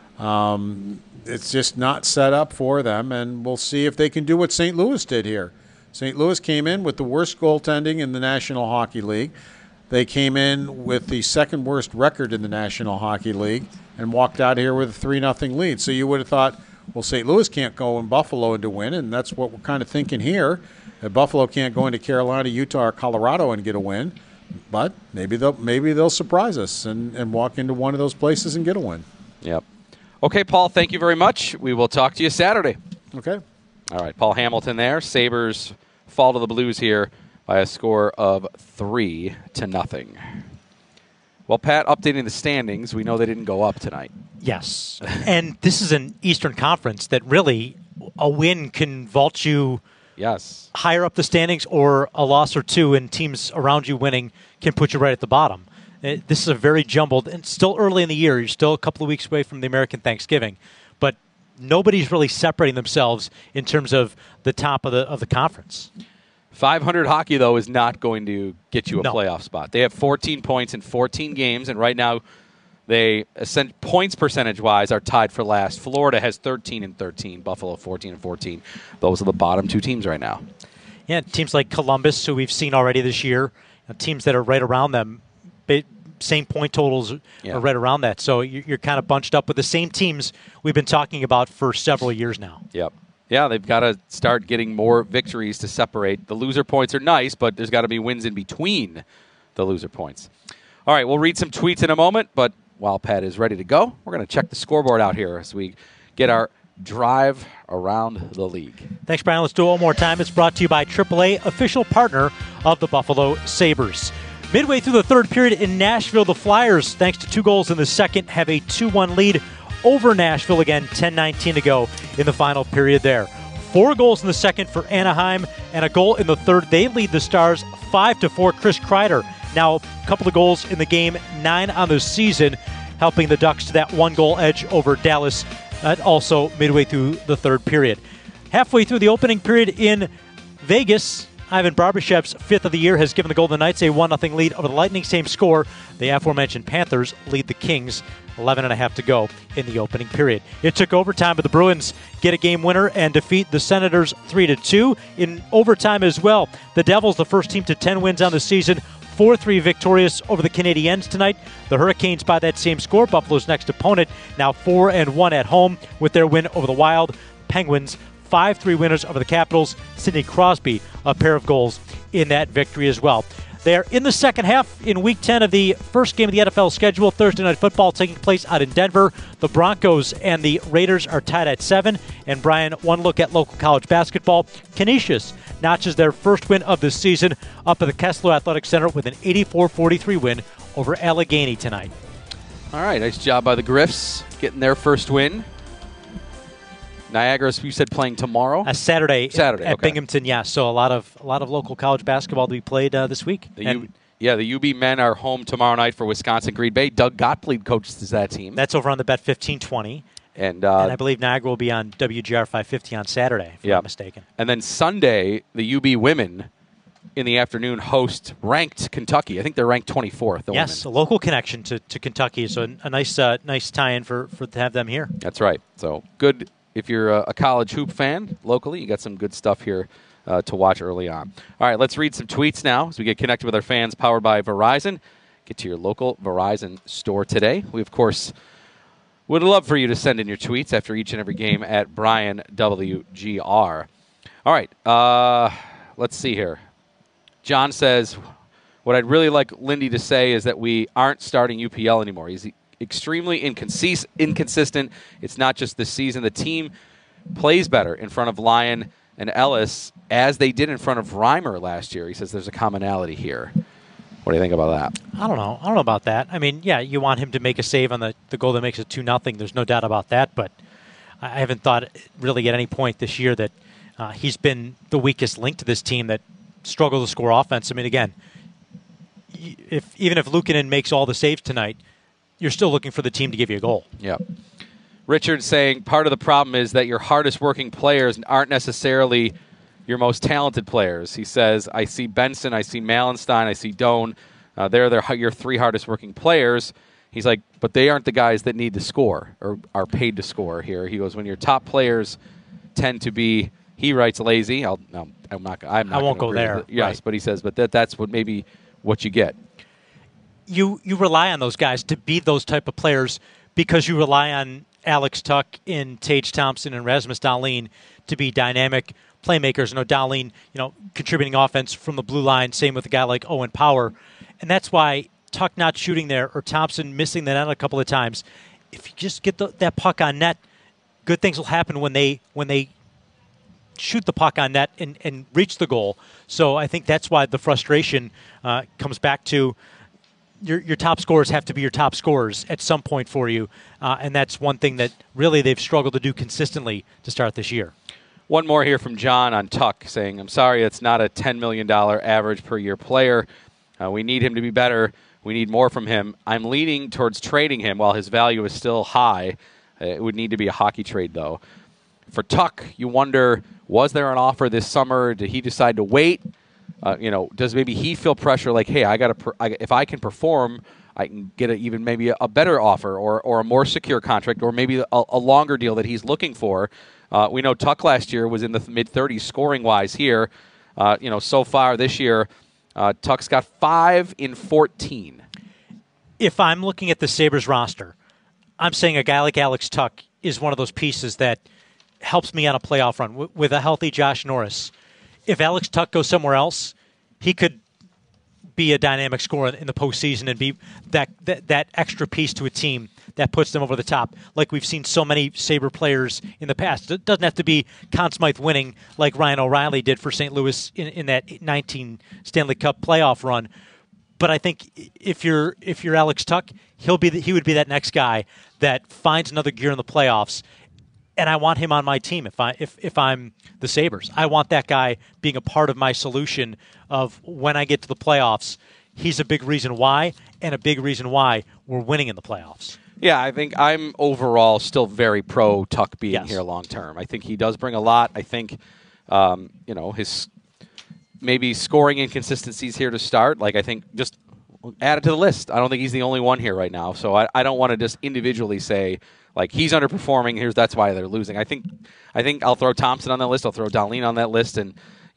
um, it's just not set up for them, and we'll see if they can do what Saint Louis did here. Saint Louis came in with the worst goaltending in the National Hockey League. They came in with the second worst record in the National Hockey League and walked out here with a three nothing lead. So you would have thought, well, Saint Louis can't go in Buffalo and to win, and that's what we're kind of thinking here. That Buffalo can't go into Carolina, Utah, or Colorado and get a win. But maybe they'll maybe they'll surprise us and, and walk into one of those places and get a win. Yep. Okay, Paul, thank you very much. We will talk to you Saturday. Okay. All right, Paul Hamilton there. Sabres fall to the Blues here by a score of three to nothing. Well, Pat, updating the standings, we know they didn't go up tonight. Yes. And this is an Eastern Conference that really a win can vault you yes. higher up the standings, or a loss or two and teams around you winning can put you right at the bottom. It, this is a very jumbled, and still early in the year. You're still a couple of weeks away from the American Thanksgiving. But nobody's really separating themselves in terms of the top of the of the conference. five hundred hockey, though, is not going to get you a no. playoff spot. They have fourteen points in fourteen games, and right now they, points percentage-wise, are tied for last. Florida has thirteen and thirteen, Buffalo fourteen and fourteen. Those are the bottom two teams right now. Yeah, teams like Columbus, who we've seen already this year, you know, teams that are right around them, same point totals yeah. are right around that. So you're kind of bunched up with the same teams we've been talking about for several years now. Yep. Yeah, they've got to start getting more victories to separate. The loser points are nice, but there's got to be wins in between the loser points. All right, we'll read some tweets in a moment, but while Pat is ready to go, we're going to check the scoreboard out here as we get our drive around the league. Thanks, Brian. Let's do it one more time. It's brought to you by triple A, official partner of the Buffalo Sabres. Midway through the third period in Nashville, the Flyers, thanks to two goals in the second, have a two one lead over Nashville. Again, ten nineteen to go in the final period there. Four goals in the second for Anaheim and a goal in the third. They lead the Stars five to four. Chris Kreider now a couple of goals in the game, nine on the season, helping the Ducks to that one-goal edge over Dallas. That also midway through the third period. Halfway through the opening period in Vegas, Ivan Barbashev's fifth of the year has given the Golden Knights a one nothing lead over the Lightning. Same score. The aforementioned Panthers lead the Kings. eleven and a half to go in the opening period. It took overtime, but the Bruins get a game winner and defeat the Senators three to two. In overtime as well, the Devils, the first team to ten wins on the season, four three victorious over the Canadiens tonight. The Hurricanes by that same score. Buffalo's next opponent now four and one at home with their win over the Wild. Penguins five three winners over the Capitals. Sidney Crosby, a pair of goals in that victory as well. They're in the second half in Week ten of the first game of the N F L schedule. Thursday Night Football taking place out in Denver. The Broncos and the Raiders are tied at seven. And Brian, one look at local college basketball. Canisius notches their first win of the season up at the Kessler Athletic Center with an eighty-four forty-three win over Allegheny tonight. All right, nice job by the Griffs getting their first win. Niagara's, you said, playing tomorrow? A Saturday, Saturday at okay. Binghamton, yeah. So a lot of a lot of local college basketball to be played uh, this week. The and U- yeah, the U B men are home tomorrow night for Wisconsin Green Bay. Doug Gottlieb coaches that team. That's over on the Bet fifteen twenty. And, uh, and I believe Niagara will be on W G R five fifty on Saturday, if yeah. I'm not mistaken. And then Sunday, the U B women in the afternoon host ranked Kentucky. I think they're ranked twenty-fourth. The yes, women. a local connection to, to Kentucky. So a nice uh, nice tie-in for, for to have them here. That's right. So good. If you're a college hoop fan locally, you got some good stuff here uh, to watch early on. All right, let's read some tweets now as we get connected with our fans powered by Verizon. Get to your local Verizon store today. We, of course, would love for you to send in your tweets after each and every game at Brian W G R. All right, uh, let's see here. John says, what I'd really like Lindy to say is that we aren't starting U P L anymore. He's extremely inconsis- inconsistent. It's not just this season. The team plays better in front of Lyon and Ellis as they did in front of Reimer last year. He says there's a commonality here. What do you think about that? I don't know. I don't know about that. I mean, yeah, you want him to make a save on the, the goal that makes it two nothing. There's no doubt about that. But I haven't thought really at any point this year that uh, he's been the weakest link to this team that struggle to score offense. I mean, again, if even if Luukkonen makes all the saves tonight, you're still looking for the team to give you a goal. Yeah. Richard's saying part of the problem is that your hardest working players aren't necessarily your most talented players. He says, I see Benson, I see Malenstein, I see Doan. Uh, they're, they're your three hardest working players. He's like, but they aren't the guys that need to score or are paid to score here. He goes, when your top players tend to be, he writes, lazy. I'll, no, I'm not. I'm not I won't go there. Yes, right. But he says, but that that's what maybe what you get. You you rely on those guys to be those type of players because you rely on Alex Tuch and Tage Thompson and Rasmus Dahlin to be dynamic playmakers. You know, Dahlin, you know, contributing offense from the blue line. Same with a guy like Owen Power, and that's why Tuch not shooting there or Thompson missing the net a couple of times. If you just get the, that puck on net, good things will happen when they when they shoot the puck on net and, and reach the goal. So I think that's why the frustration uh, comes back to. Your your top scorers have to be your top scorers at some point for you, uh, and that's one thing that really they've struggled to do consistently to start this year. One more here from John on Tuch saying, I'm sorry it's not a ten million dollars average per year player. Uh, we need him to be better. We need more from him. I'm leaning towards trading him while his value is still high. Uh, it would need to be a hockey trade, though. For Tuch, you wonder, was there an offer this summer? Did he decide to wait? Uh, you know, does maybe he feel pressure like, hey, I got to, per- I, if I can perform, I can get a, even maybe a, a better offer or or a more secure contract or maybe a, a longer deal that he's looking for. Uh, we know Tuch last year was in the mid thirties scoring wise here. Uh, you know, so far this year, uh, Tuch's got five in fourteen. If I'm looking at the Sabres roster, I'm saying a guy like Alex Tuch is one of those pieces that helps me on a playoff run w- with a healthy Josh Norris. If Alex Tuch goes somewhere else, he could be a dynamic scorer in the postseason and be that, that that extra piece to a team that puts them over the top, like we've seen so many Sabre players in the past. It doesn't have to be Conn Smythe winning like Ryan O'Reilly did for Saint Louis in, in that nineteen Stanley Cup playoff run. But I think if you're if you're Alex Tuch, he'll be the, he would be that next guy that finds another gear in the playoffs. And I want him on my team if I if, if I'm the Sabres. I want that guy being a part of my solution of when I get to the playoffs. He's a big reason why, and a big reason why we're winning in the playoffs. Yeah, I think I'm overall still very pro Tuch being yes. here long term. I think he does bring a lot. I think, um, you know, his maybe scoring inconsistencies here to start. Like I think just add it to the list. I don't think he's the only one here right now. So I, I don't want to just individually say, like, he's underperforming. Here's that's why they're losing. I think I think I'll throw Thompson on that list. I'll throw Dahlin on that list. And,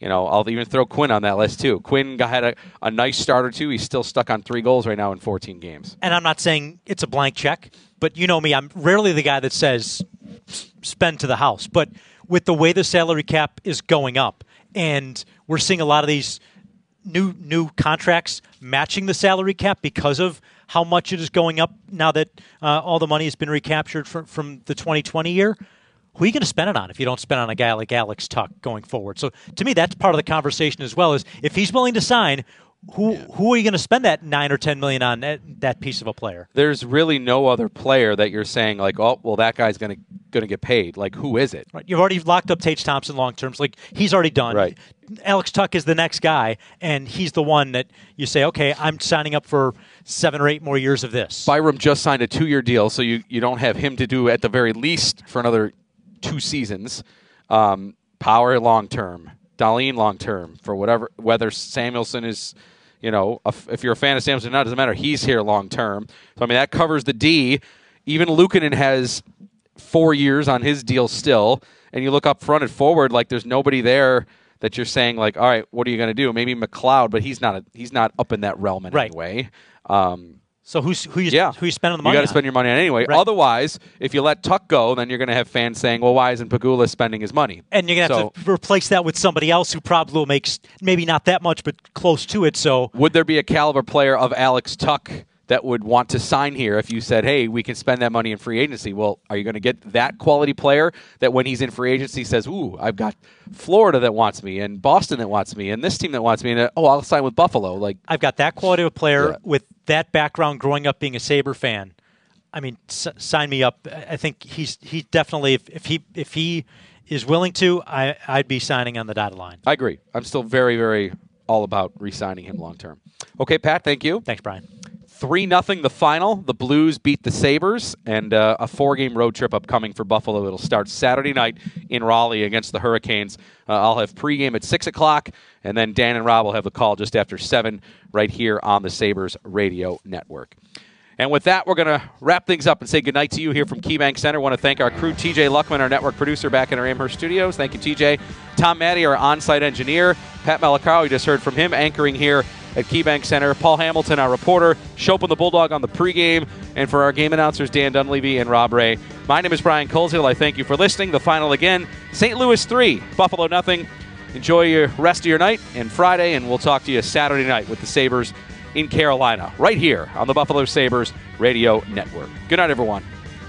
You know, I'll even throw Quinn on that list too. Quinn got, had a, a nice start or two. He's still stuck on three goals right now in fourteen games. And I'm not saying it's a blank check, but you know me, I'm rarely the guy that says spend to the house. But with the way the salary cap is going up, and we're seeing a lot of these new new contracts matching the salary cap because of how much it is going up now that uh, all the money has been recaptured from, from the twenty twenty year. Who are you going to spend it on if you don't spend it on a guy like Alex Tuch going forward? So to me, that's part of the conversation as well. Is if he's willing to sign, who yeah. who are you going to spend that nine or ten million on that, that piece of a player? There's really no other player that you're saying like, oh, well, that guy's going to going to get paid. Like, who is it? Right. You've already locked up Tage Thompson long terms. Like, he's already done. Right. Alex Tuch is the next guy, and he's the one that you say, okay, I'm signing up for seven or eight more years of this. Byram just signed a two-year deal, so you you don't have him to do at the very least for another two seasons. Um, Power long term, Dahlin long term, for whatever, whether Samuelsson is, you know, a, if you're a fan of Samuelsson or not, it doesn't matter. He's here long term. So I mean that covers the D. Even Luukkonen has four years on his deal still, and you look up front and forward, like there's nobody there that you're saying like, all right, what are you going to do? Maybe McLeod, but he's not a, he's not up in that realm in right. any way. Um, So who's who you yeah. who you spending the money You on? got to spend your money on anyway. Right. Otherwise, if you let Tuch go, then you're going to have fans saying, well, why isn't Pegula spending his money? And you're going to so, have to replace that with somebody else who probably will make maybe not that much, but close to it. So would there be a caliber player of Alex Tuch that would want to sign here if you said, hey, we can spend that money in free agency? Well, are you going to get that quality player that when he's in free agency says, ooh, I've got Florida that wants me and Boston that wants me and this team that wants me, and oh, I'll sign with Buffalo. Like I've got that quality of a player yeah. with that background growing up being a Sabre fan. I mean, s- sign me up. I think he's he definitely, if, if he if he is willing to, I, I'd be signing on the dotted line. I agree. I'm still very, very all about re-signing him long term. Okay, Pat, thank you. Thanks, Brian. three nothing the final. The Blues beat the Sabres, and uh, a four-game road trip upcoming for Buffalo. It'll start Saturday night in Raleigh against the Hurricanes. Uh, I'll have pregame at six o'clock, and then Dan and Rob will have the call just after seven right here on the Sabres Radio Network. And with that, we're going to wrap things up and say goodnight to you here from KeyBank Center. I want to thank our crew, T J Luckman, our network producer back in our Amherst studios. Thank you, T J. Tom Maddie, our on-site engineer. Pat Malacaro, you just heard from him, anchoring here at KeyBank Center. Paul Hamilton, our reporter. Chopin the Bulldog on the pregame. And for our game announcers, Dan Dunleavy and Rob Ray. My name is Brian Coleshill. I thank you for listening. The final again, Saint Louis three, Buffalo nothing. Enjoy your rest of your night and Friday, and we'll talk to you Saturday night with the Sabres in Carolina, right here on the Buffalo Sabres Radio Network. Good night, everyone.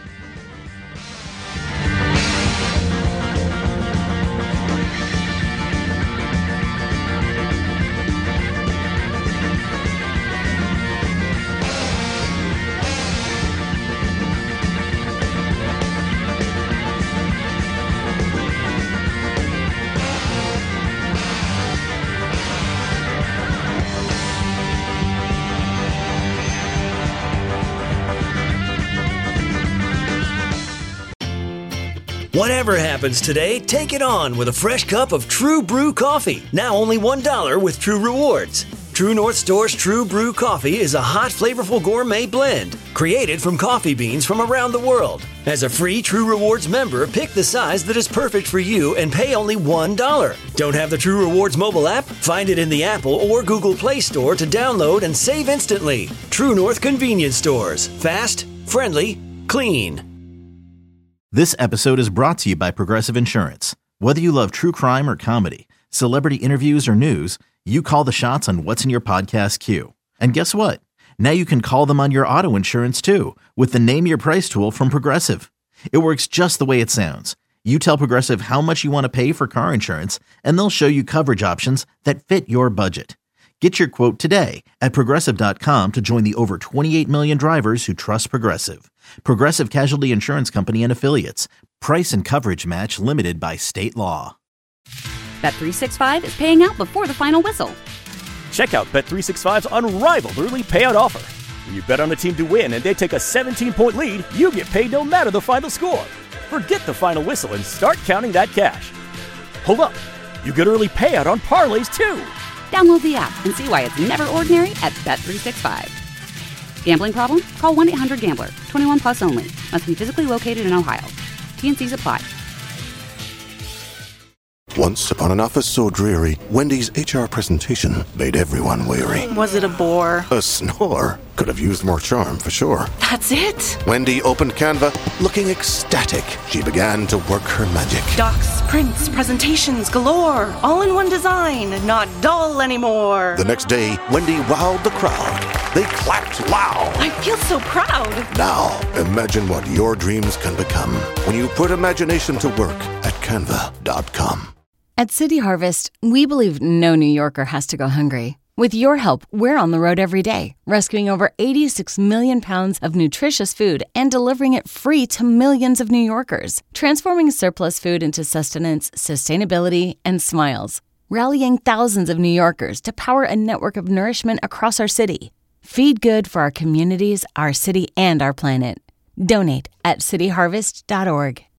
Whatever happens today, take it on with a fresh cup of True Brew coffee. Now only one dollar with True Rewards. True North Store's True Brew coffee is a hot, flavorful gourmet blend created from coffee beans from around the world. As a free True Rewards member, pick the size that is perfect for you and pay only one dollar. Don't have the True Rewards mobile app? Find it in the Apple or Google Play Store to download and save instantly. True North Convenience Stores. Fast, friendly, clean. This episode is brought to you by Progressive Insurance. Whether you love true crime or comedy, celebrity interviews or news, you call the shots on what's in your podcast queue. And guess what? Now you can call them on your auto insurance too with the Name Your Price tool from Progressive. It works just the way it sounds. You tell Progressive how much you want to pay for car insurance, and they'll show you coverage options that fit your budget. Get your quote today at Progressive dot com to join the over twenty-eight million drivers who trust Progressive. Progressive Casualty Insurance Company and Affiliates. Price and coverage match limited by state law. Bet three sixty-five is paying out before the final whistle. Check out Bet three sixty-five's unrivaled early payout offer. When you bet on a team to win and they take a seventeen-point lead, you get paid no matter the final score. Forget the final whistle and start counting that cash. Hold up. You get early payout on parlays, too. Download the app and see why it's never ordinary at Bet three sixty-five. Gambling problem? Call one eight hundred gambler. twenty-one plus only. Must be physically located in Ohio. T and C's apply. Once upon an office so dreary, Wendy's H R presentation made everyone weary. Was it a bore? A snore? Could have used more charm, for sure. That's it? Wendy opened Canva, looking ecstatic. She began to work her magic. Docs, prints, presentations galore. All in one design, not dull anymore. The next day, Wendy wowed the crowd. They clapped loud. I feel so proud. Now, imagine what your dreams can become when you put imagination to work at canva dot com. At City Harvest, we believe no New Yorker has to go hungry. With your help, we're on the road every day, rescuing over eighty-six million pounds of nutritious food and delivering it free to millions of New Yorkers, transforming surplus food into sustenance, sustainability, and smiles, rallying thousands of New Yorkers to power a network of nourishment across our city. Feed good for our communities, our city, and our planet. Donate at city harvest dot org.